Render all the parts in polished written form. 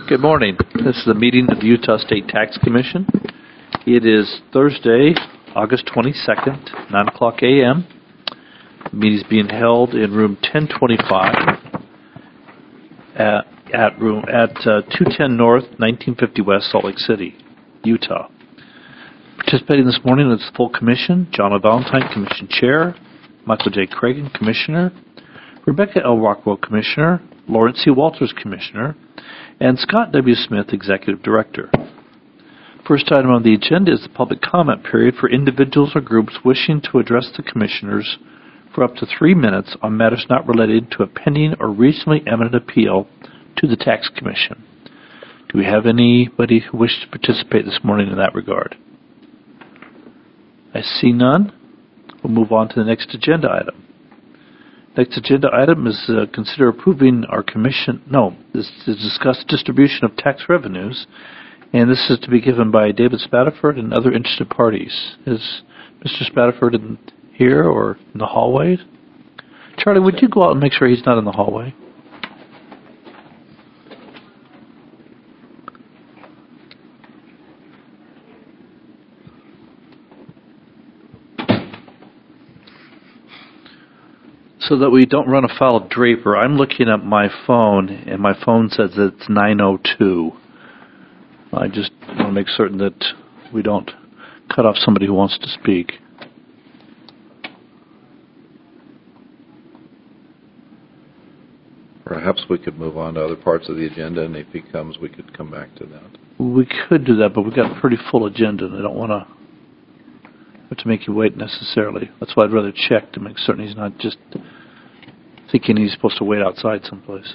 Good morning. This is the meeting of the Utah State Tax Commission. It is Thursday, August 22nd, 9 o'clock a.m. The meeting is being held in room 1025 at 210 North, 1950 West, Salt Lake City, Utah. Participating this morning is the full commission: John L. Valentine, Commission Chair; Michael J. Cragen, Commissioner; Rebecca L. Rockwell, Commissioner; Lawrence C. Walters, Commissioner; and Scott W. Smith, Executive Director. First item on the agenda is the public comment period for individuals or groups wishing to address the commissioners for up to 3 minutes on matters not related to a pending or recently eminent appeal to the Tax Commission. Do we have anybody who wishes to participate this morning in that regard? I see none. We'll move on to the next agenda item. Next agenda item is consider approving our commission. This is discuss distribution of tax revenues, and this is to be given by David Spataford and other interested parties. Is Mr. Spataford here or in the hallway? Charlie, would you go out and make sure he's not in the hallway? So that we don't run afoul of Draper, I'm looking at my phone, and my phone says that it's 9:02. I just want to make certain that we don't cut off somebody who wants to speak. Perhaps we could move on to other parts of the agenda, and if he comes, we could come back to that. We could do that, but we've got a pretty full agenda, and I don't want to have to make you wait necessarily. That's why I'd rather check to make certain he's not just thinking he's supposed to wait outside someplace.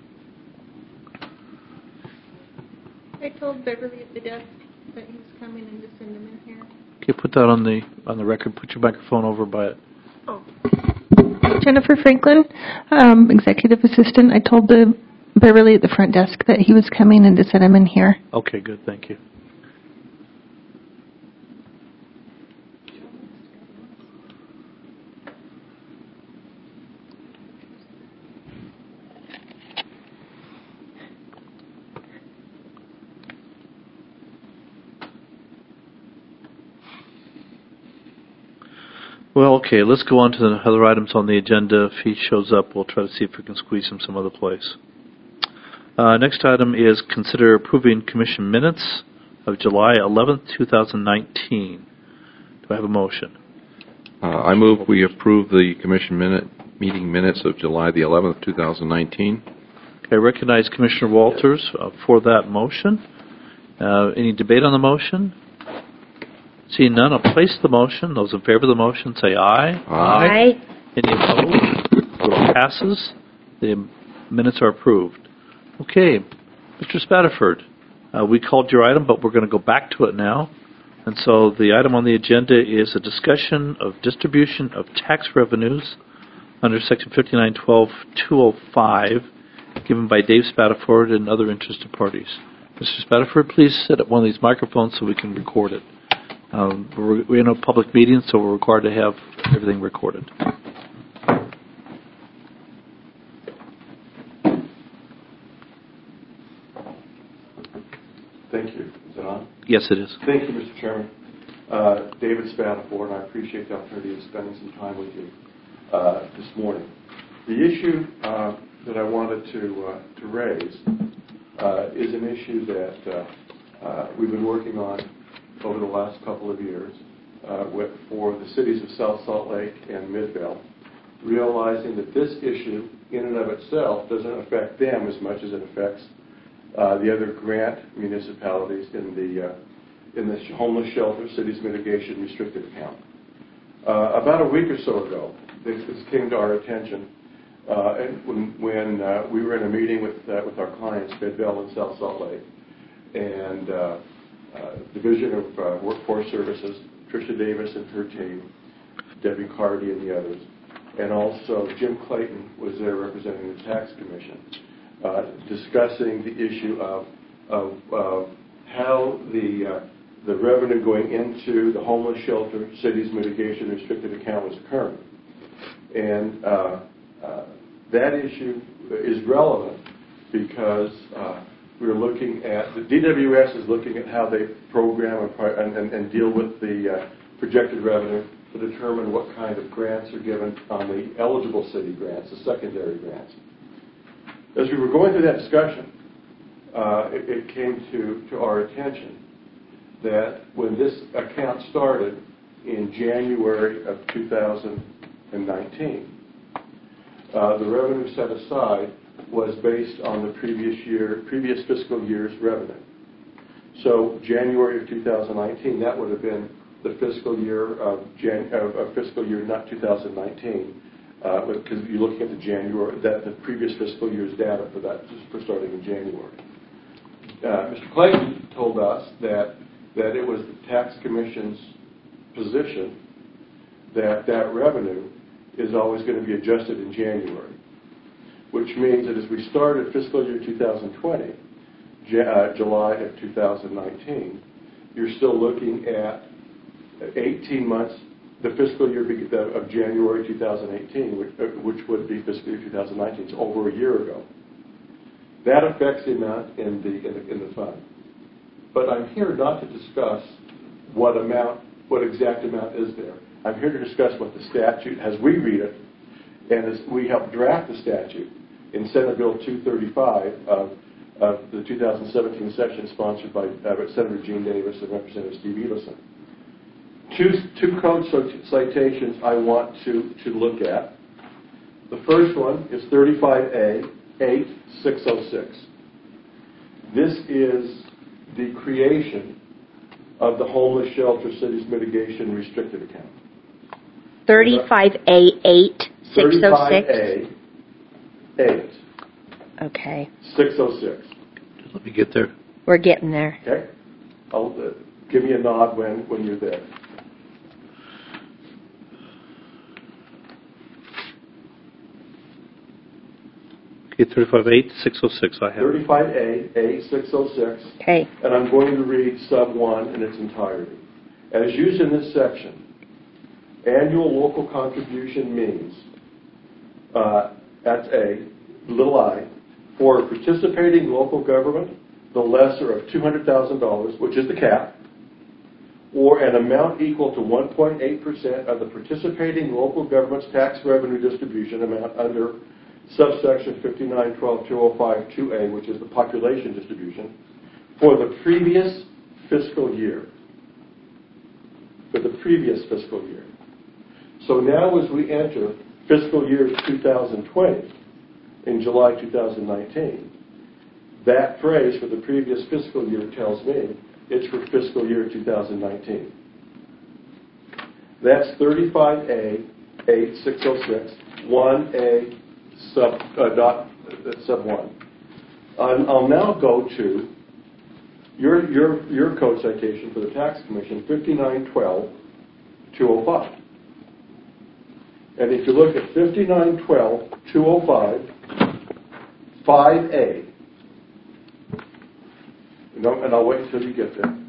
I told Beverly at the desk that he was coming and to send him in here. Okay, put that on the record. Put your microphone over by it. Oh. Jennifer Franklin, Executive Assistant. I told Beverly at the front desk that he was coming and to send him in here. Okay, good. Thank you. Well, okay, let's go on to the other items on the agenda. If he shows up, we'll try to see if we can squeeze him some other place. Next item is consider approving commission minutes of July 11th, 2019. Do I have a motion? I move we approve the commission meeting minutes of July the 11th, 2019. Okay, I recognize Commissioner Walters for that motion. Any debate on the motion? Seeing none, I'll place the motion. Those in favor of the motion say aye. Aye. Any opposed? Vote passes. The minutes are approved. Okay, Mr. Spataford, we called your item, but we're going to go back to it now. And so the item on the agenda is a discussion of distribution of tax revenues under Section 5912-205, given by Dave Spataford and other interested parties. Mr. Spataford, please sit at one of these microphones so we can record it. We're in a public meeting, so we're required to have everything recorded. Thank you. Is it on? Yes, it is. Thank you, Mr. Chairman. David Spataford, and I appreciate the opportunity of spending some time with you this morning. The issue that I wanted to raise is an issue that we've been working on over the last couple of years for the cities of South Salt Lake and Midvale, realizing that this issue in and of itself doesn't affect them as much as it affects the other grant municipalities in the homeless shelter cities mitigation restricted account. About a week or so ago, this came to our attention when we were in a meeting with our clients, Midvale and South Salt Lake, and Division of Workforce Services, Tricia Davis and her team, Debbie Cardy and the others, and also Jim Clayton was there representing the Tax Commission, discussing the issue of how the revenue going into the homeless shelter cities mitigation restricted account was occurring. And that issue is relevant because we're looking at, the DWS is looking at how they program and deal with the projected revenue to determine what kind of grants are given on the eligible city grants, the secondary grants. As we were going through that discussion, it came to our attention that when this account started in January of 2019, the revenue set aside was based on the previous fiscal year's revenue. So January of 2019, that would have been the fiscal year not 2019, because you're looking at the previous fiscal year's data for that, just for starting in January. Mr. Clayton told us that it was the Tax Commission's position that revenue is always going to be adjusted in January, which means that as we started fiscal year 2020, July of 2019, you're still looking at 18 months, the fiscal year of January 2018, which would be fiscal year 2019, it's over a year ago. That affects the amount in the fund. But I'm here not to discuss what exact amount is there. I'm here to discuss what the statute, as we read it, and as we helped draft the statute in Senate Bill 235 of the 2017 session, sponsored by Senator Gene Davis and Representative Steve Edelson. Two code citations I want to look at. The first one is 35A-8606. This is the creation of the Homeless Shelter Cities Mitigation Restricted Account. 35A-8606? 35A-8. Okay. 606. Just let me get there. We're getting there. Okay? Give me a nod when you're there. Okay, 35A-606, I have it. 35A-8606. Okay. And I'm going to read sub 1 in its entirety. As used in this section, annual local contribution means, that's A, little I, for a participating local government, the lesser of $200,000, which is the cap, or an amount equal to 1.8% of the participating local government's tax revenue distribution amount under subsection 5912.205.2a, which is the population distribution, for the previous fiscal year. For the previous fiscal year. So now as we enter fiscal year 2020, in July 2019, that phrase for the previous fiscal year tells me it's for fiscal year 2019. That's 35A-8606, 1A sub 1. I'll now go to your code citation for the Tax Commission, 5912.205. And if you look at 5912.205, 5A, and I'll wait until you get there.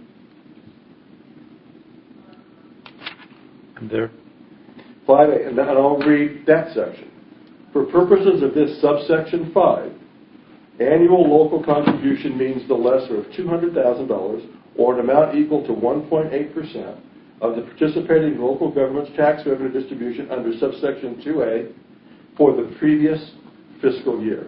I'm there. 5A, and I'll read that section. For purposes of this subsection 5, annual local contribution means the lesser of $200,000 or an amount equal to 1.8% of the participating local government's tax revenue distribution under subsection 2A for the previous fiscal year.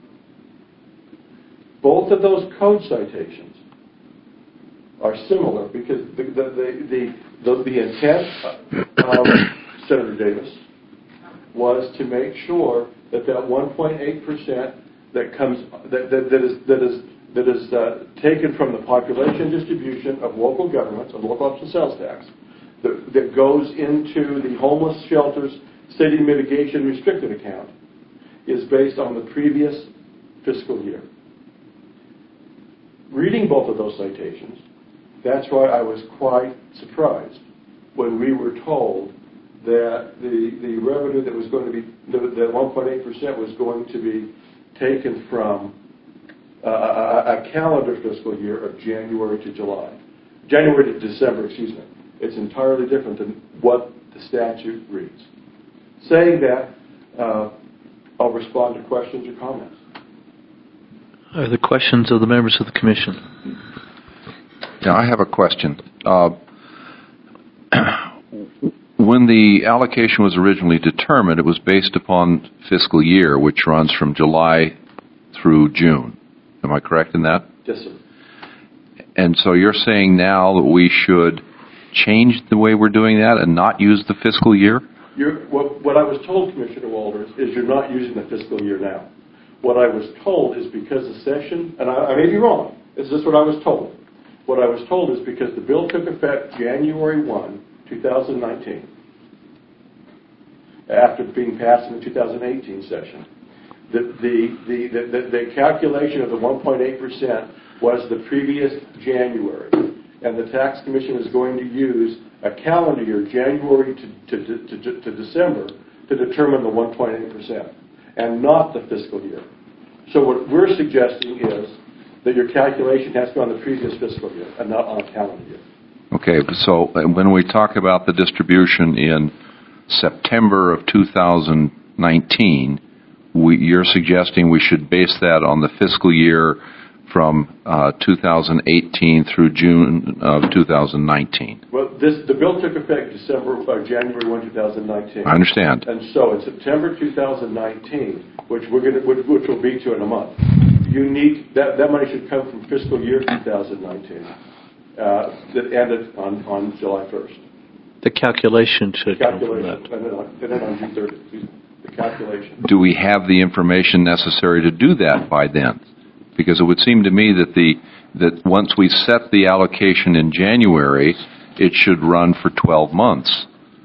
Both of those code citations are similar because the intent of Senator Davis was to make sure that 1.8% that is taken from the population distribution of local governments, of local option sales tax, that goes into the homeless shelters city mitigation restricted account, is based on the previous fiscal year. Reading both of those citations, that's why I was quite surprised when we were told that the revenue that was going to be, the 1.8% was going to be taken from a calendar fiscal year of January to December, excuse me. It's entirely different than what the statute reads. Saying that, I'll respond to questions or comments. Are there questions of the members of the commission? Now, I have a question. When the allocation was originally determined, it was based upon fiscal year, which runs from July through June. Am I correct in that? Yes, sir. And so you're saying now that we should change the way we're doing that and not use the fiscal year? What I was told, Commissioner Walters, is you're not using the fiscal year now. What I was told is because the session, and I may be wrong, this is what I was told. What I was told is because the bill took effect January 1, 2019, after being passed in the 2018 session. The calculation of the 1.8% was the previous January, and the Tax Commission is going to use a calendar year, January to December, to determine the 1.8%, and not the fiscal year. So what we're suggesting is that your calculation has to be on the previous fiscal year and not on a calendar year. Okay, so when we talk about the distribution in September of 2019, you're suggesting we should base that on the fiscal year from 2018 through June of 2019. Well, the bill took effect January 1, 2019. I understand. And so in September 2019, which will be to in a month, you need that money should come from fiscal year 2019 that ended on July 1st. The calculation should come from that. And then on June 30th. The calculation. Do we have the information necessary to do that by then? Because it would seem to me that once we set the allocation in January, it should run for 12 months.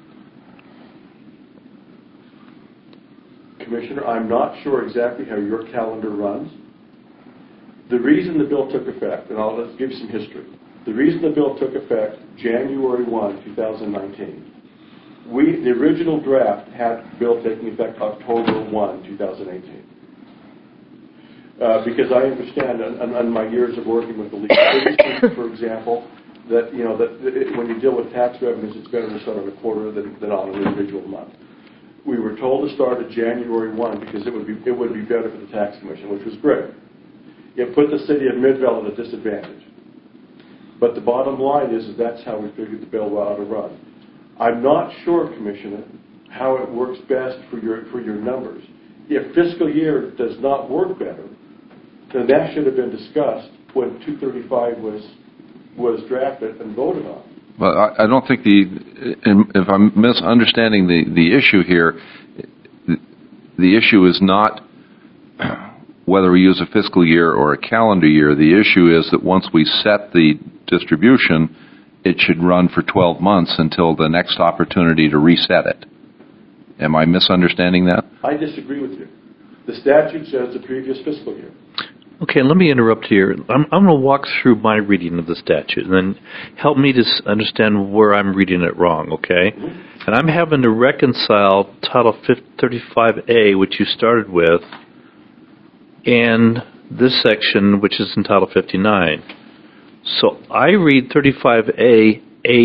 Commissioner, I'm not sure exactly how your calendar runs. The reason the bill took effect, and let's give you some history. The reason the bill took effect January 1, 2019, the original draft had the bill taking effect October 1, 2018. Because I understand, on my years of working with the legal services, for example, that when you deal with tax revenues, it's better to start on a quarter than on an individual month. We were told to start at January 1 because it would be better for the Tax Commission, which was great. It put the city of Midvale at a disadvantage. But the bottom line is that's how we figured the bill ought to run. I'm not sure, Commissioner, how it works best for your numbers. If fiscal year does not work better, then that should have been discussed when 235 was drafted and voted on. Well, I don't think if I'm misunderstanding the issue here, the issue is not whether we use a fiscal year or a calendar year. The issue is that once we set the distribution, it should run for 12 months until the next opportunity to reset it. Am I misunderstanding that? I disagree with you. The statute says the previous fiscal year. Okay, let me interrupt here. I'm going to walk through my reading of the statute and then help me to understand where I'm reading it wrong, okay? Mm-hmm. And I'm having to reconcile Title 35A, which you started with, and this section, which is in Title 59. So I read 35A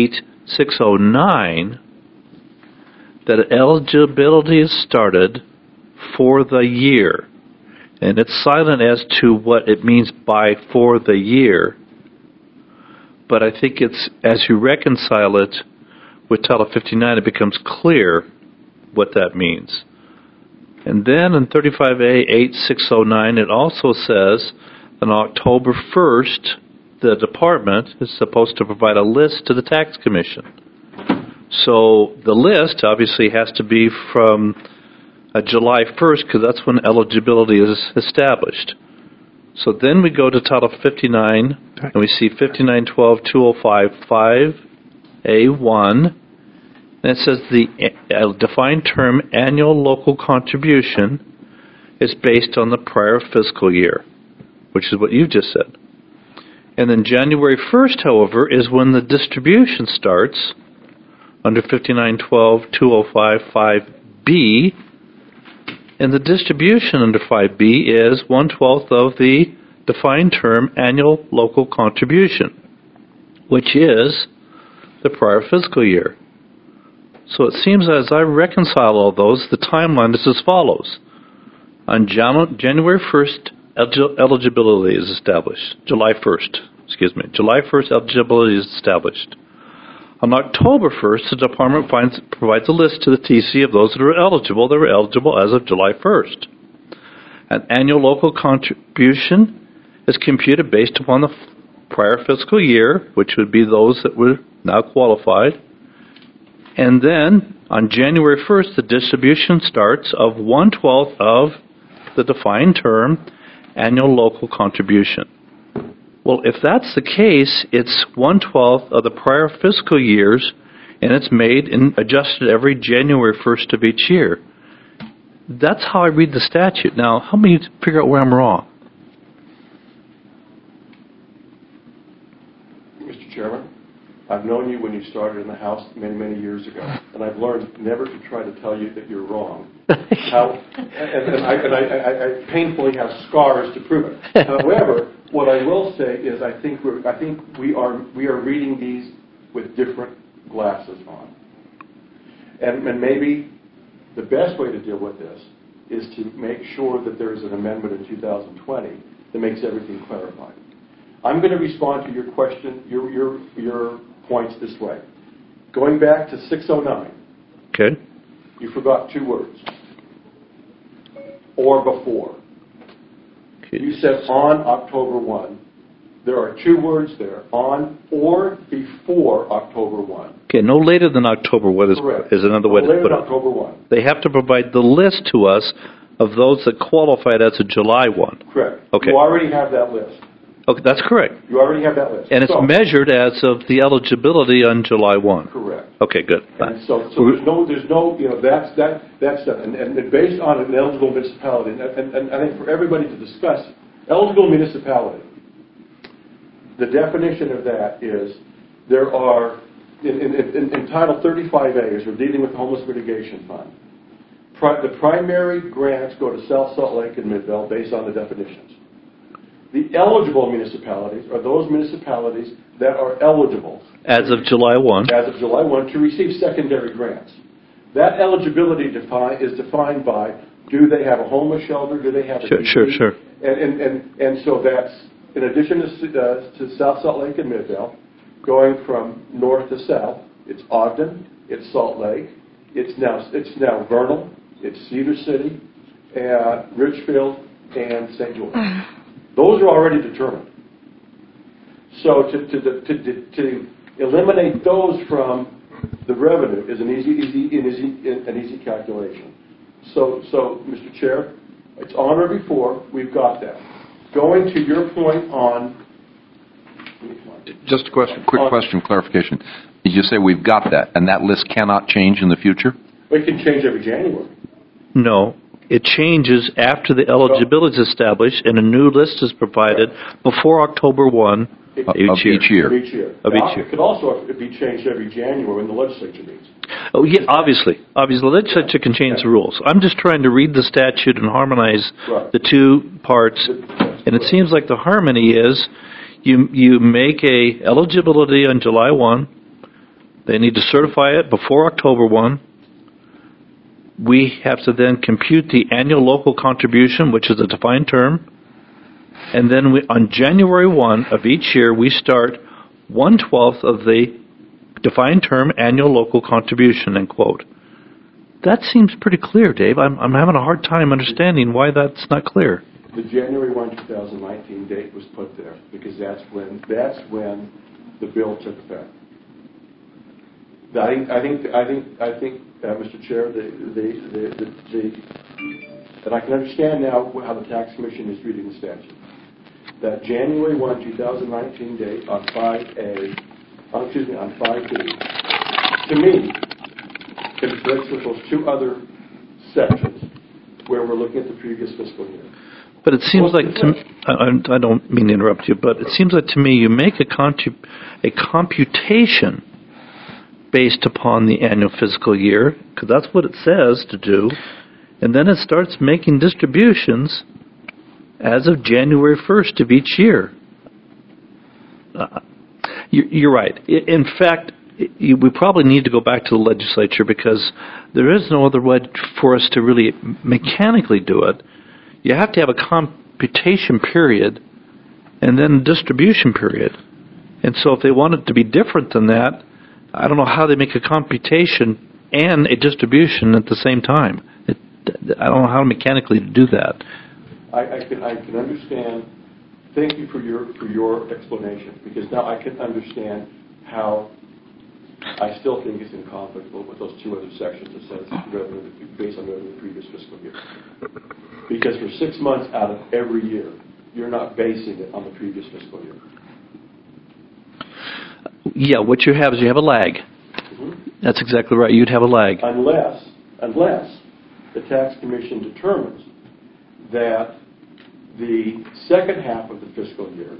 8609 that eligibility is started for the year. And it's silent as to what it means by for the year. But I think it's, as you reconcile it with Title 59, it becomes clear what that means. And then in 35A 8609, it also says on October 1st, the department is supposed to provide a list to the Tax Commission. So the list obviously has to be from July 1st, because that's when eligibility is established. So then we go to Title 59, and we see 5912-2055A1, and it says the defined term annual local contribution is based on the prior fiscal year, which is what you just said. And then January 1st, however, is when the distribution starts under 5912-2055B, and the distribution under 5B is 1/12 of the defined term annual local contribution, which is the prior fiscal year. So it seems as I reconcile all those, the timeline is as follows. On January 1st, eligibility is established. July 1st, eligibility is established. On October 1st, the department provides a list to the TC of those that are eligible. They were eligible as of July 1st. An annual local contribution is computed based upon the prior fiscal year, which would be those that were now qualified. And then on January 1st, the distribution starts of 1/12 of the defined term annual local contribution. Well, if that's the case, it's 1/12 of the prior fiscal years, and it's made and adjusted every January 1st of each year. That's how I read the statute. Now, help me figure out where I'm wrong. Mr. Chairman, I've known you when you started in the House many, many years ago, and I've learned never to try to tell you that you're wrong. I painfully have scars to prove it. However, what I will say is I think we are reading these with different glasses on, and maybe the best way to deal with this is to make sure that there is an amendment in 2020 that makes everything clarified. I'm going to respond to your question, your points this way. Going back to 609, Okay. you forgot two words. Or before. You said on October 1. There are two words there, on or before October 1. Okay, no later than October 1 is another way to later put than it. October 1. They have to provide the list to us of those that qualified as of July 1. Correct. Okay. You already have that list. Okay, that's correct. You already have that list. And it's measured as of the eligibility on July 1. Correct. Okay, good. And so there's no, that's done. And based on an eligible municipality, and I think for everybody to discuss, eligible municipality, the definition of that is there are, in Title 35A, as we're dealing with the Homeless Mitigation Fund, the primary grants go to South Salt Lake and Midvale based on the definitions. The eligible municipalities are those municipalities that are eligible. As of July 1. As of July 1 to receive secondary grants. That eligibility is defined by, do they have a homeless shelter? Do they have a DP? Sure. And so that's, in addition to South Salt Lake and Midvale, going from north to south, it's Ogden, it's Salt Lake, it's now Vernal, it's Cedar City, Richfield, and St. George. Those are already determined. So to eliminate those from the revenue is an easy calculation. So, Mr. Chair, it's on or before. We've got that. Going to your point on... Just a quick question, clarification. Did you say we've got that, and that list cannot change in the future? It can change every January. No. It changes after the eligibility is established and a new list is provided before October 1 of each year. It could also be changed every January when the legislature meets. Oh, yeah, obviously. The legislature can change the rules. I'm just trying to read the statute and harmonize the two parts. And it seems like the harmony is you make a eligibility on July 1. They need to certify it before October 1. We have to then compute the annual local contribution, which is a defined term. And then on January 1 of each year, we start 1/12 of the defined term annual local contribution, end quote. That seems pretty clear, Dave. I'm having a hard time understanding why that's not clear. The January 1, 2019 date was put there because that's when the bill took effect. I think, Mr. Chair, and I can understand now how the Tax Commission is reading the statute. That January 1, 2019 date on 5B, to me, conflicts with those two other sections where we're looking at the previous fiscal year. But it seems like, I don't mean to interrupt you, but it seems like to me you make a computation based upon the annual fiscal year, because that's what it says to do, and then it starts making distributions as of January 1st of each year. You're right. In fact, we probably need to go back to the legislature because there is no other way for us to really mechanically do it. You have to have a computation period and then a distribution period. And so if they want it to be different than that, I don't know how they make a computation and a distribution at the same time. I don't know how mechanically to do that. I can understand. Thank you for your explanation, because now I can understand how I still think it's in conflict with those two other sections that says revenue based on revenue the previous fiscal year. Because for 6 months out of every year, you're not basing it on the previous fiscal year. Yeah, what you have is you have a lag. Mm-hmm. That's exactly right. You'd have a lag. Unless the tax commission determines that the second half of the fiscal year,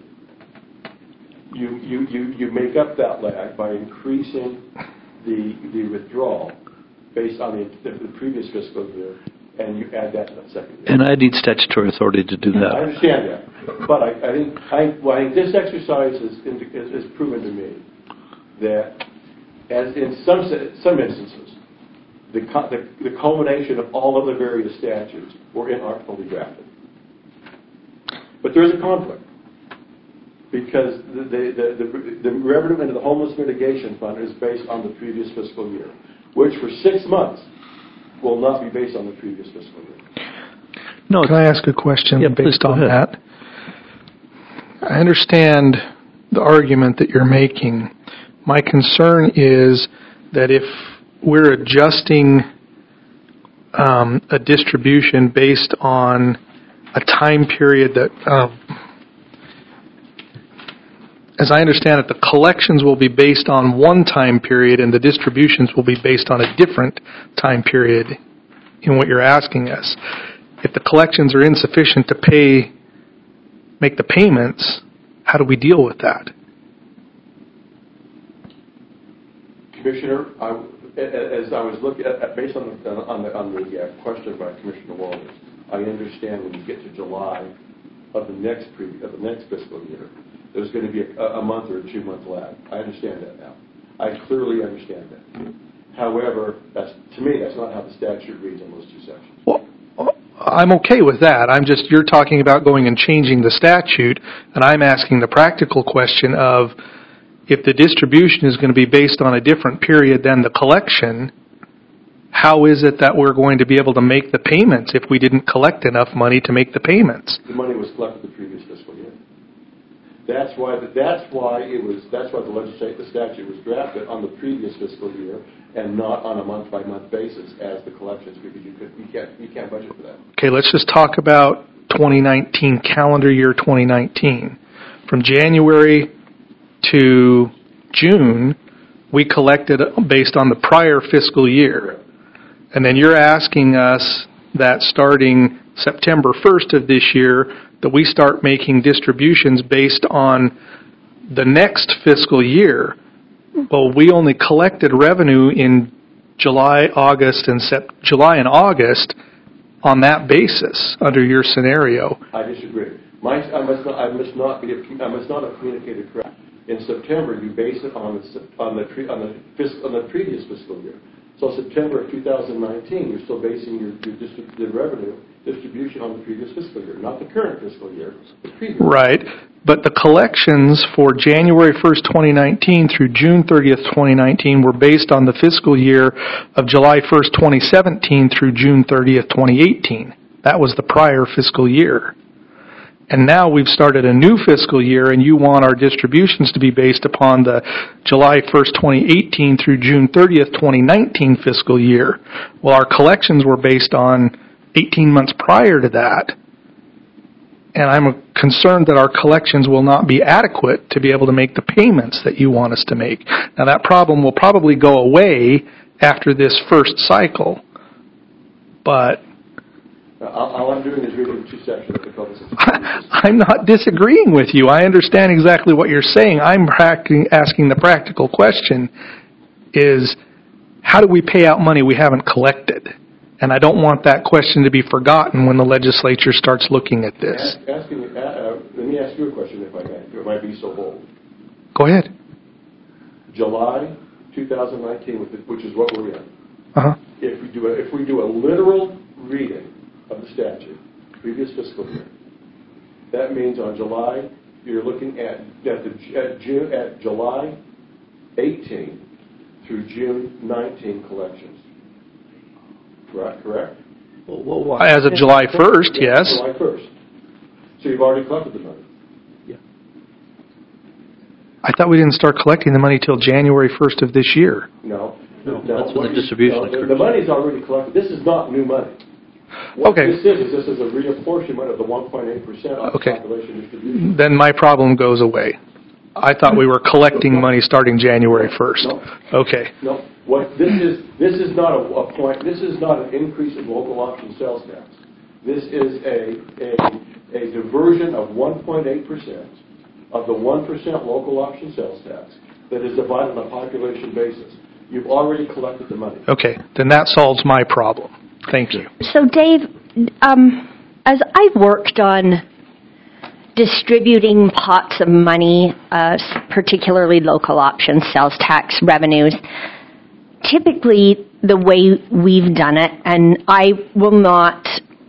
you make up that lag by increasing the withdrawal based on the previous fiscal year, and you add that to that second year. And I need statutory authority to do that. I understand that, but I think this exercise has proven to me that, as in some instances, the culmination of all of the various statutes were inartfully drafted. But there is a conflict, because the revenue into the Homeless Mitigation Fund is based on the previous fiscal year, which for 6 months will not be based on the previous fiscal year. No. Can I ask a question based on that? I understand the argument that you're making. My concern is that if we're adjusting a distribution based on a time period that, as I understand it, the collections will be based on one time period and the distributions will be based on a different time period in what you're asking us. If the collections are insufficient to make the payments, how do we deal with that? Commissioner, as I was looking at, based on the question by Commissioner Walters, I understand when you get to July of the next fiscal year, there's going to be a month or a 2 month lag. I understand that now. I clearly understand that. However, to me, that's not how the statute reads on those two sections. Well, I'm okay with that. You're talking about going and changing the statute, and I'm asking the practical question of, if the distribution is going to be based on a different period than the collection, how is it that we're going to be able to make the payments if we didn't collect enough money to make the payments? The money was collected the previous fiscal year. That's why the statute was drafted on the previous fiscal year and not on a month-by-month basis as the collections, because you can't budget for that. Okay, let's just talk about 2019, calendar year 2019. From January to June, we collected based on the prior fiscal year. And then you're asking us that starting September 1st of this year, that we start making distributions based on the next fiscal year. Well, we only collected revenue in July and August on that basis under your scenario. I disagree. I must not have communicated correctly. In September, you base it on the previous fiscal year. So September of 2019, you're still basing the revenue distribution on the previous fiscal year, not the current fiscal year, the previous. Right, but the collections for January 1st, 2019 through June 30th, 2019 were based on the fiscal year of July 1st, 2017 through June 30th, 2018. That was the prior fiscal year. And now we've started a new fiscal year, and you want our distributions to be based upon the July 1st, 2018 through June 30th, 2019 fiscal year. Well, our collections were based on 18 months prior to that. And I'm concerned that our collections will not be adequate to be able to make the payments that you want us to make. Now, that problem will probably go away after this first cycle. But all I'm doing is reading the two sections of the Code of Civil I'm not disagreeing with you. I understand exactly what you're saying. I'm asking the practical question is, how do we pay out money we haven't collected? And I don't want that question to be forgotten when the legislature starts looking at this. Let me ask you a question, if I may. It might be so bold. Go ahead. July 2019, which is what we're in. Uh-huh. If we do a literal reading of the statute, previous fiscal year, That means on July, you're looking at July 18 through June 19 collections. Correct? As of July 1st, yes. July 1st. So you've already collected the money. I thought we didn't start collecting the money till January 1st of this year. No. That's when the distribution occurs. The money's already collected. This is not new money. What Okay. this is a reapportionment of the 1.8% of the population distribution. Then my problem goes away. I thought we were collecting money starting January 1st. No. Okay. No. This is not a point. This is not an increase in local option sales tax. This is a diversion of 1.8% of the 1% local option sales tax that is divided on a population basis. You've already collected the money. Okay. Then that solves my problem. Thank you. So, Dave, as I've worked on distributing pots of money, particularly local option sales tax revenues, typically the way we've done it, and I will not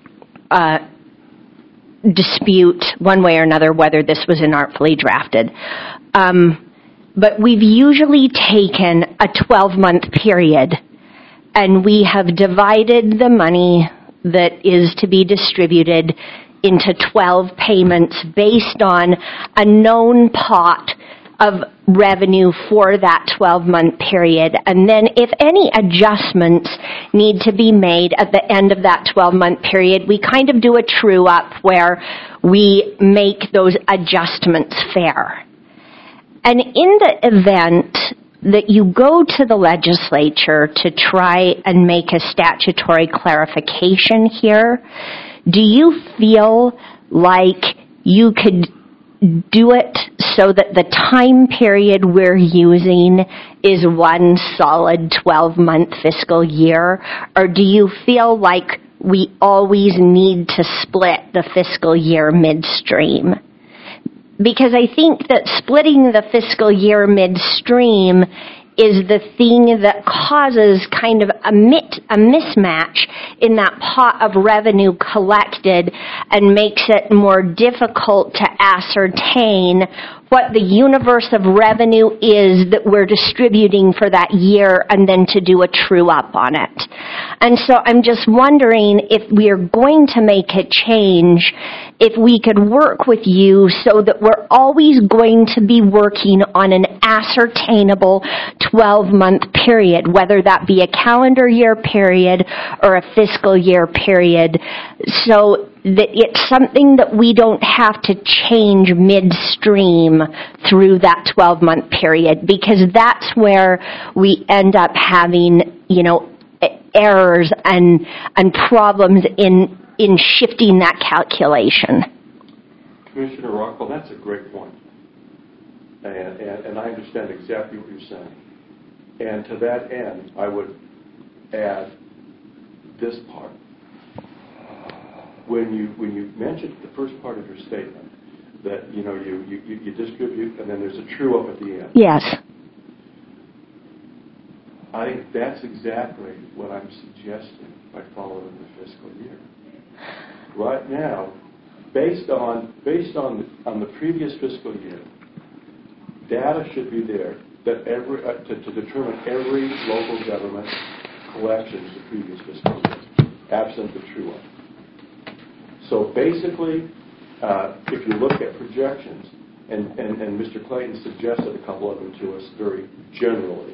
dispute one way or another whether this was inartfully drafted, but we've usually taken a 12-month period and we have divided the money that is to be distributed into 12 payments based on a known pot of revenue for that 12-month period. And then if any adjustments need to be made at the end of that 12-month period, we kind of do a true-up where we make those adjustments fair. And in the event that you go to the legislature to try and make a statutory clarification here, do you feel like you could do it so that the time period we're using is one solid 12-month fiscal year? Or do you feel like we always need to split the fiscal year midstream? Because I think that splitting the fiscal year midstream is the thing that causes kind of a mismatch in that pot of revenue collected and makes it more difficult to ascertain what the universe of revenue is that we're distributing for that year and then to do a true up on it. And so I'm just wondering if we are going to make a change, if we could work with you so that we're always going to be working on an ascertainable 12-month period, whether that be a calendar year period or a fiscal year period, so that it's something that we don't have to change midstream through that 12-month period, because that's where we end up having, errors and problems in shifting that calculation. Commissioner Rockwell, that's a great point. And I understand exactly what you're saying. And to that end, I would add this part. When you mentioned the first part of your statement, that you distribute and then there's a true up at the end. Yes. I think that's exactly what I'm suggesting by following the fiscal year. Right now, based on the previous fiscal year, data should be there that to determine every local government collections the previous fiscal year, absent the true up. So basically, if you look at projections, and Mr. Clayton suggested a couple of them to us very generally,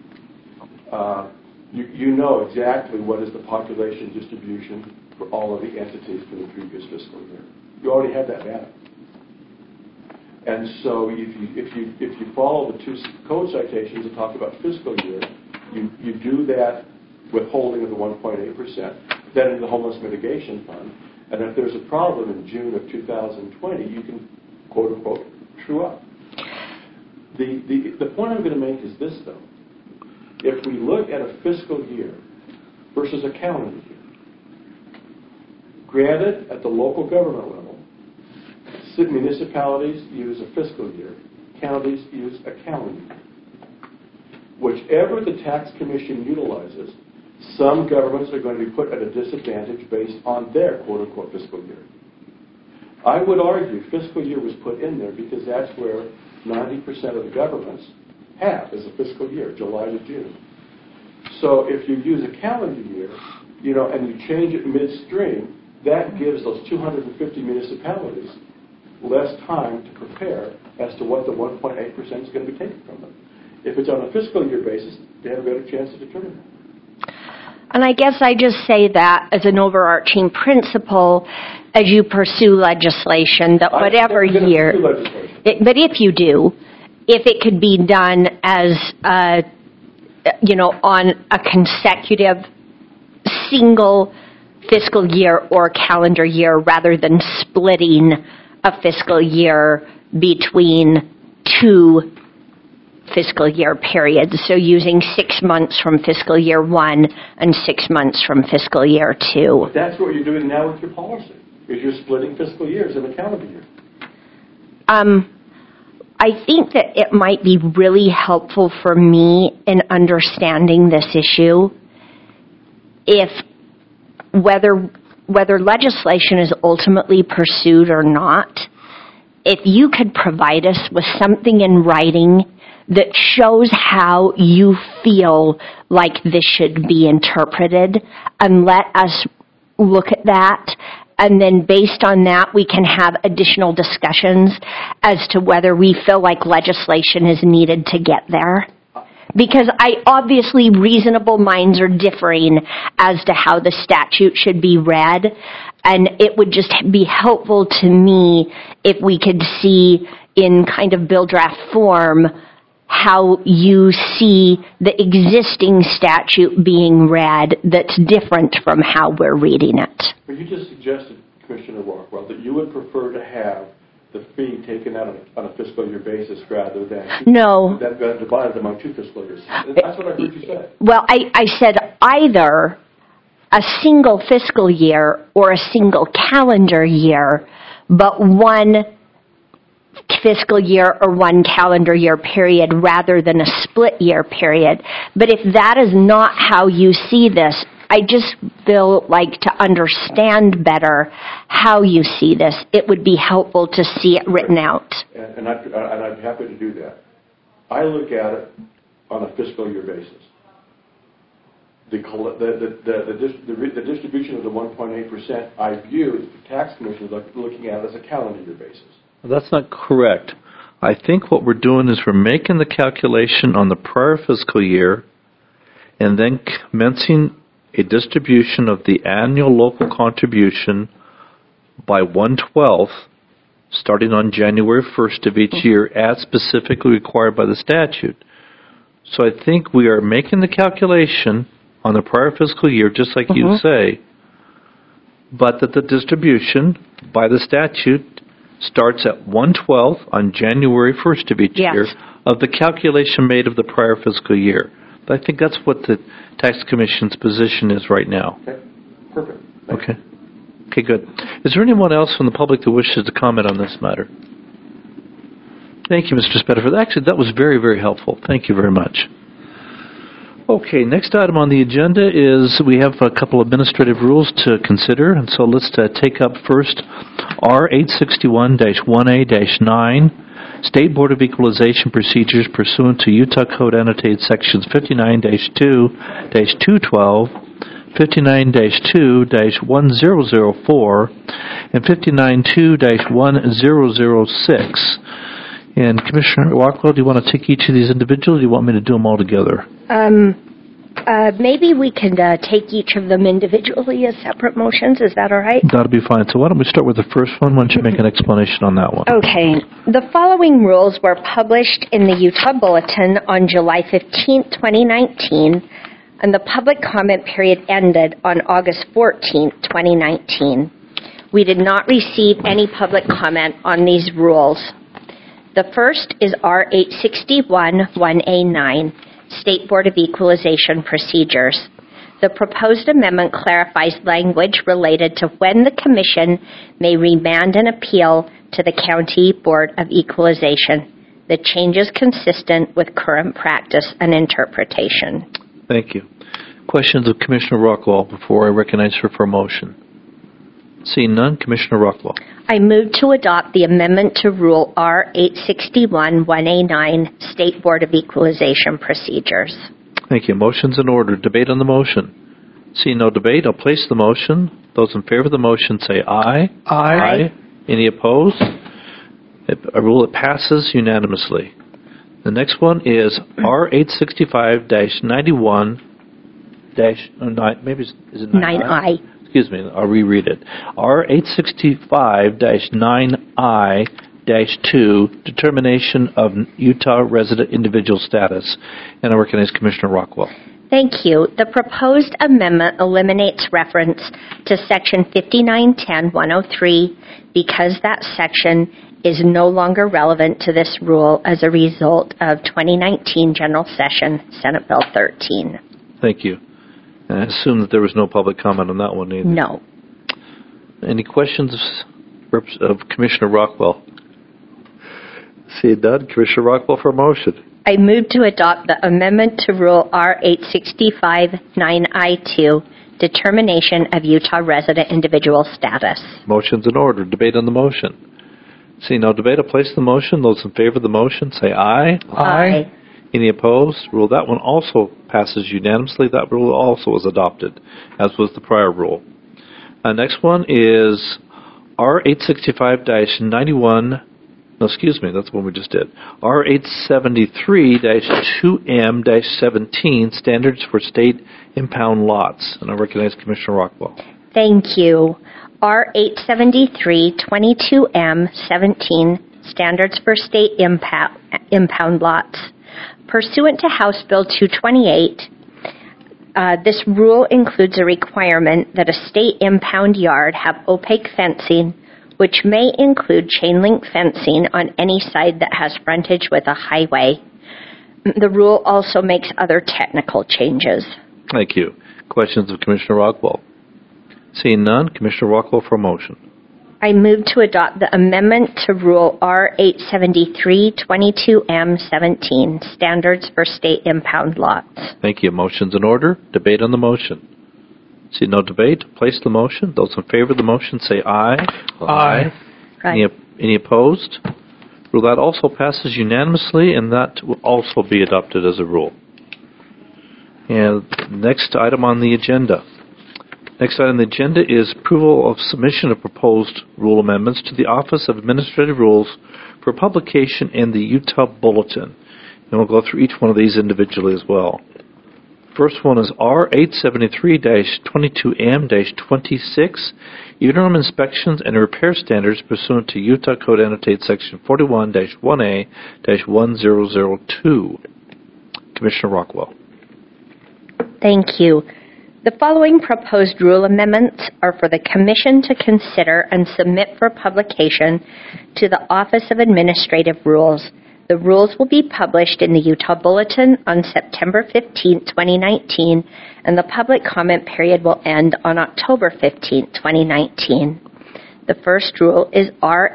you know exactly what is the population distribution for all of the entities for the previous fiscal year. You already have that data. And so if you follow the two code citations that talk about fiscal year, you do that withholding of the 1.8%, then into the homeless mitigation fund. And if there's a problem in June of 2020, you can, quote unquote, true up. The point I'm going to make is this, though. If we look at a fiscal year versus a calendar year, granted, at the local government level, municipalities use a fiscal year, counties use a calendar year. Whichever the tax commission utilizes, some governments are going to be put at a disadvantage based on their quote-unquote fiscal year. I would argue fiscal year was put in there because that's where 90% of the governments have as a fiscal year, July to June. So if you use a calendar year, and you change it midstream, that gives those 250 municipalities less time to prepare as to what the 1.8% is going to be taken from them. If it's on a fiscal year basis, they have a better chance of determining that. And I guess I just say that as an overarching principle as you pursue legislation, that whatever year, but if you do, if it could be done as, on a consecutive single fiscal year or calendar year rather than splitting a fiscal year between two fiscal year periods. So using 6 months from fiscal year 1 and 6 months from fiscal year 2. But that's what you're doing now with your policy, is you're splitting fiscal years in a calendar year. I think that it might be really helpful for me in understanding this issue if whether legislation is ultimately pursued or not, if you could provide us with something in writing that shows how you feel like this should be interpreted, and let us look at that, and then based on that we can have additional discussions as to whether we feel like legislation is needed to get there. Because obviously reasonable minds are differing as to how the statute should be read, and it would just be helpful to me if we could see in kind of bill draft form how you see the existing statute being read that's different from how we're reading it. Well, you just suggested, Commissioner Rockwell, that you would prefer to have the fee taken out on a fiscal year basis rather than divided among 2 fiscal years. That's what I heard you say. Well, I said either a single fiscal year or a single calendar year, but one fiscal year or one calendar year period rather than a split year period. But if that is not how you see this, I just feel like to understand better how you see this, it would be helpful to see it written out. And I'm happy to do that. I look at it on a fiscal year basis. The distribution of the 1.8%, I view the tax commission looking at it as a calendar year basis. That's not correct. I think what we're doing is we're making the calculation on the prior fiscal year and then commencing a distribution of the annual local contribution by 1/12, starting on January 1st of each year, as specifically required by the statute. So I think we are making the calculation on the prior fiscal year, just like you say, but that the distribution by the statute starts at 1/12 on January 1st of each year of the calculation made of the prior fiscal year. But I think that's what the Tax Commission's position is right now. Okay, perfect. Okay, good. Is there anyone else from the public that wishes to comment on this matter? Thank you, Mr. Spediford. Actually, that was very, very helpful. Thank you very much. Okay, next item on the agenda is we have a couple of administrative rules to consider, and so let's take up first R861-1A-9, State Board of Equalization Procedures pursuant to Utah Code Annotated Sections 59-2-212, 59-2-1004, and 59-2-1006. And Commissioner Rockwell, do you want to take each of these individually, or do you want me to do them all together? Maybe we can take each of them individually as separate motions. Is that all right? That'll be fine. So why don't we start with the first one? Why don't you make an explanation on that one? Okay. The following rules were published in the Utah Bulletin on July 15, 2019, and the public comment period ended on August 14, 2019. We did not receive any public comment on these rules. The first is R861-1A9, State Board of Equalization Procedures. The proposed amendment clarifies language related to when the Commission may remand an appeal to the County Board of Equalization. The change is consistent with current practice and interpretation. Thank you. Questions of Commissioner Rockwell before I recognize her for a motion? Seeing none, Commissioner Rockwell. I move to adopt the amendment to Rule R-861 1A9, State Board of Equalization Procedures. Thank you. Motion's in order. Debate on the motion. Seeing no debate, I'll place the motion. Those in favor of the motion say aye. Aye. Any opposed? A rule that passes unanimously. The next one is R-865-91 maybe is it 9I. Excuse me, I'll reread it. R-865-9I-2, Determination of Utah Resident Individual Status. And I recognize Commissioner Rockwell. Thank you. The proposed amendment eliminates reference to Section 5910-103 because that section is no longer relevant to this rule as a result of 2019 General Session, Senate Bill 13. Thank you. And I assume that there was no public comment on that one either. No. Any questions of Commissioner Rockwell? Seeing none, Commissioner Rockwell for a motion. I move to adopt the amendment to Rule R-865-9I-2, Determination of Utah Resident Individual Status. Motion's in order. Debate on the motion. Seeing no debate, I'll place the motion. Those in favor of the motion say aye. Aye. Any opposed? Rule that one also passes unanimously. That rule also was adopted, as was the prior rule. Next one is R-865-91. No, excuse me, that's the one we just did. R-873-2M-17, Standards for State Impound Lots. And I recognize Commissioner Rockwell. Thank you. R-873-22M-17, Standards for State Impound Lots. Pursuant to House Bill 228, this rule includes a requirement that a state impound yard have opaque fencing, which may include chain link fencing on any side that has frontage with a highway. The rule also makes other technical changes. Thank you. Questions of Commissioner Rockwell? Seeing none, Commissioner Rockwell for a motion. I move to adopt the amendment to Rule R-873-22M-17, Standards for State Impound Lots. Thank you. Motion's in order. Debate on the motion. See no debate. Place the motion. Those in favor of the motion say aye. Aye. Right. Any opposed? Rule that also passes unanimously, and that will also be adopted as a rule. And next item on the agenda. Next item on the agenda is approval of submission of proposed rule amendments to the Office of Administrative Rules for publication in the Utah Bulletin. And we'll go through each one of these individually as well. First one is R-873-22M-26, Interim Inspections and Repair Standards pursuant to Utah Code Annotated Section 41-1A-1002. Commissioner Rockwell. Thank you. The following proposed rule amendments are for the Commission to consider and submit for publication to the Office of Administrative Rules. The rules will be published in the Utah Bulletin on September 15, 2019, and the public comment period will end on October 15, 2019. The first rule is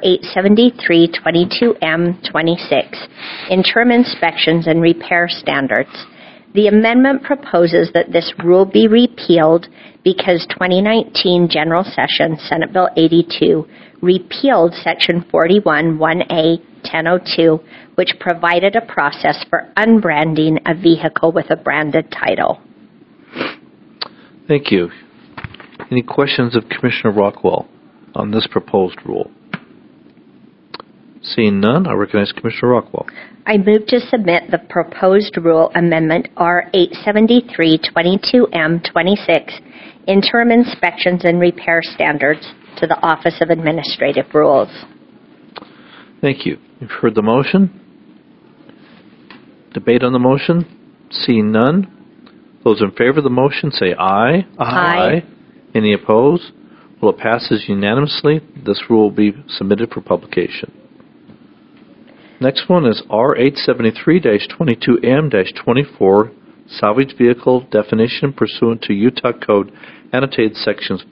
R-873-22M-26, Interim Inspections and Repair Standards. The amendment proposes that this rule be repealed because 2019 General Session, Senate Bill 82, repealed Section 41-1A-1002, which provided a process for unbranding a vehicle with a branded title. Thank you. Any questions of Commissioner Rockwell on this proposed rule? Seeing none, I recognize Commissioner Rockwell. I move to submit the proposed rule amendment R-873-22M-26, Interim Inspections and Repair Standards, to the Office of Administrative Rules. Thank you. You've heard the motion. Debate on the motion. Seeing none. Those in favor of the motion say aye. Aye. Any opposed? Well, it passes unanimously. This rule will be submitted for publication. Next one is R-873-22M-24, Salvage Vehicle Definition pursuant to Utah Code Annotated Sections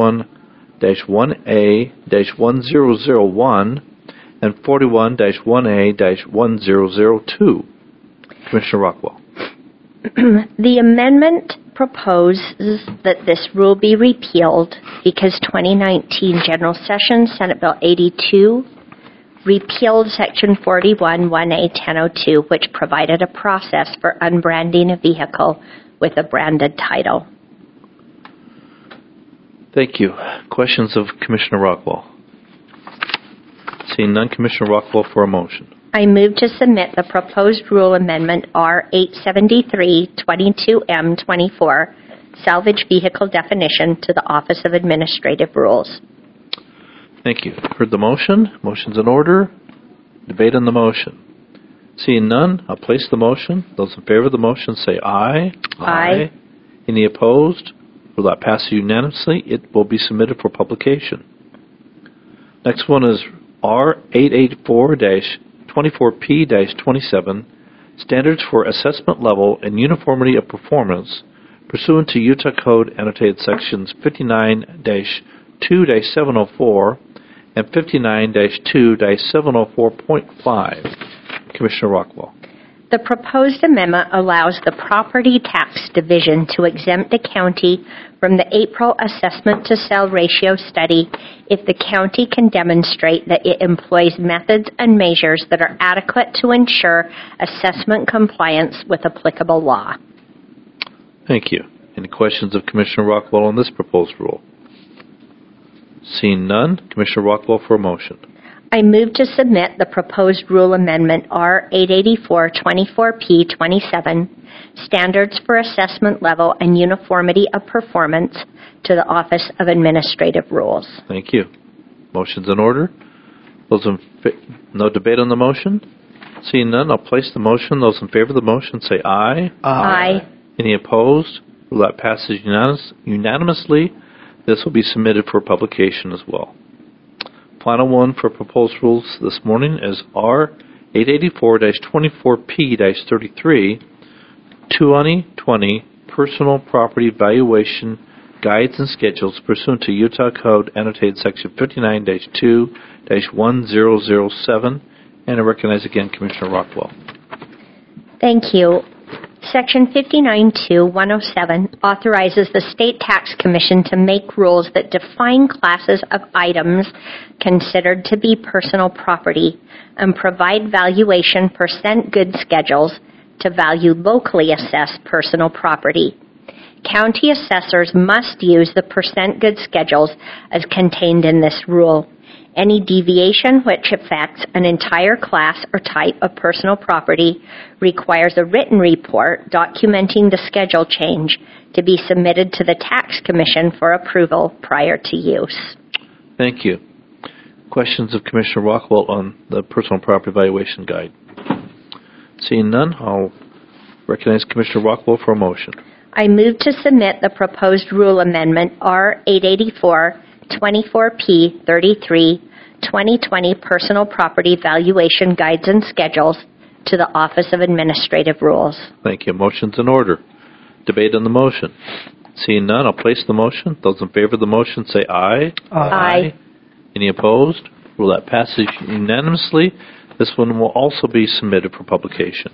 41-1A-1001 and 41-1A-1002. Commissioner Rockwell. The amendment proposes that this rule be repealed because 2019 General Session, Senate Bill 82, repealed Section 41 1A 1002, which provided a process for unbranding a vehicle with a branded title. Thank you. Questions of Commissioner Rockwell? Seeing none, Commissioner Rockwell for a motion. I move to submit the proposed rule amendment R-873-22M-24, salvage vehicle definition, to the Office of Administrative Rules. Thank you. Heard the motion. Motion's in order. Debate on the motion. Seeing none, I'll place the motion. Those in favor of the motion say aye. Aye. Any opposed? Will that pass unanimously? It will be submitted for publication. Next one is R-884-24P-27, Standards for Assessment Level and Uniformity of Performance, pursuant to Utah Code Annotated Sections 59-2-704 and 59-2-704.5. Commissioner Rockwell. The proposed amendment allows the Property Tax Division to exempt the county from the April assessment to sale ratio study if the county can demonstrate that it employs methods and measures that are adequate to ensure assessment compliance with applicable law. Thank you. Any questions of Commissioner Rockwell on this proposed rule? Seeing none, Commissioner Rockwell for a motion. I move to submit the proposed rule amendment R-884-24P-27, Standards for Assessment Level and Uniformity of Performance, to the Office of Administrative Rules. Thank you. Motion's in order. No debate on the motion? Seeing none, I'll place the motion. Those in favor of the motion say aye. Aye. Any opposed? Will that pass unanimously? This will be submitted for publication as well. Final one for proposed rules this morning is R-884-24P-33, 2020 Personal Property Valuation Guides and Schedules, pursuant to Utah Code Annotated Section 59-2-1007. And I recognize again Commissioner Rockwell. Thank you. Section 59.2.107 authorizes the State Tax Commission to make rules that define classes of items considered to be personal property and provide valuation percent good schedules to value locally assessed personal property. County assessors must use the percent good schedules as contained in this rule. Any deviation which affects an entire class or type of personal property requires a written report documenting the schedule change to be submitted to the Tax Commission for approval prior to use. Thank you. Questions of Commissioner Rockwell on the Personal Property Valuation Guide? Seeing none, I'll recognize Commissioner Rockwell for a motion. I move to submit the proposed rule amendment R-884-24P-33, 2020 Personal Property Valuation Guides and Schedules, to the Office of Administrative Rules. Thank you. Motion's in order. Debate on the motion. Seeing none, I'll place the motion. Those in favor of the motion say aye. Aye. Any opposed? Will that pass unanimously? This one will also be submitted for publication.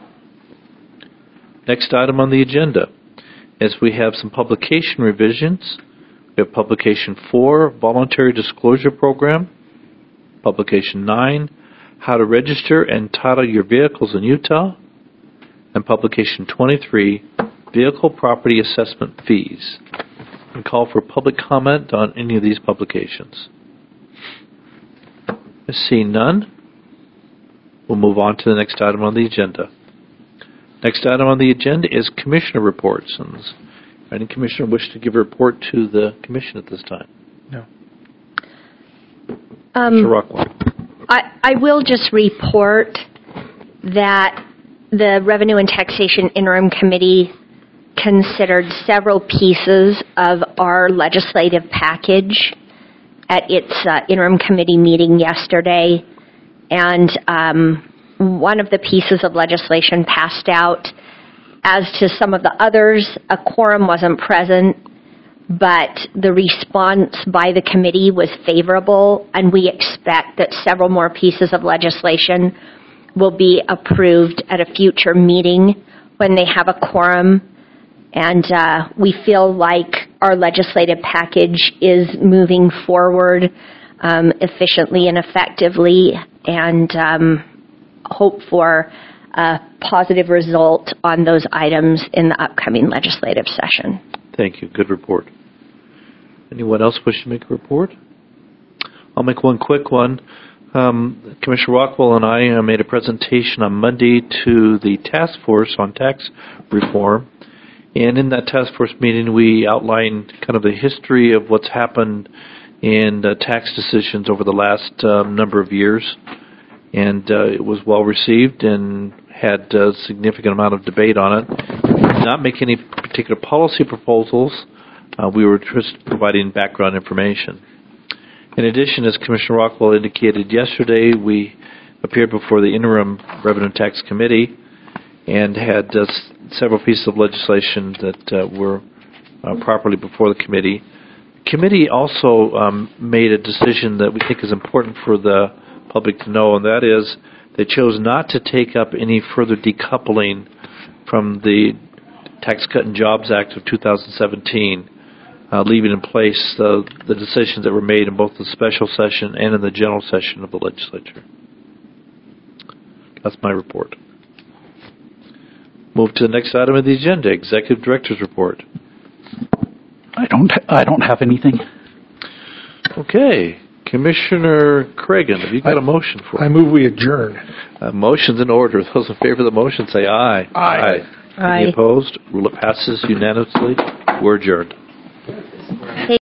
Next item on the agenda is we have some publication revisions. We have Publication 4, Voluntary Disclosure Program. Publication 9, How to Register and Title Your Vehicles in Utah. And Publication 23, Vehicle Property Assessment Fees. We call for public comment on any of these publications. Seeing none, we'll move on to the next item on the agenda. Next item on the agenda is Commissioner reports. And any commissioner wish to give a report to the commission at this time? No. Mr. Rockwell. I will just report that the Revenue and Taxation Interim Committee considered several pieces of our legislative package at its interim committee meeting yesterday. And one of the pieces of legislation passed out. As to some of the others, a quorum wasn't present, but the response by the committee was favorable, and we expect that several more pieces of legislation will be approved at a future meeting when they have a quorum, and we feel like our legislative package is moving forward efficiently and effectively, and hope for a positive result on those items in the upcoming legislative session. Thank you. Good report. Anyone else wish to make a report? I'll make one quick one. Commissioner Rockwell and I made a presentation on Monday to the task force on tax reform. And in that task force meeting, we outlined kind of the history of what's happened in tax decisions over the last number of years. And it was well received and had a significant amount of debate on it. We did not make any particular policy proposals. We were just providing background information. In addition, as Commissioner Rockwell indicated yesterday, we appeared before the Interim Revenue Tax Committee and had several pieces of legislation that were properly before the committee. The committee also made a decision that we think is important for the public to know, and that is they chose not to take up any further decoupling from the Tax Cut and Jobs Act of 2017, leaving in place the decisions that were made in both the special session and in the general session of the legislature. That's my report. Move to the next item of the agenda, Executive Director's Report. I don't have anything. Okay. Commissioner Cragen, have you got a motion for I us? move we adjourn. Motion's in order. Those in favor of the motion say aye. Aye. Any opposed? Rule passes unanimously. We're adjourned.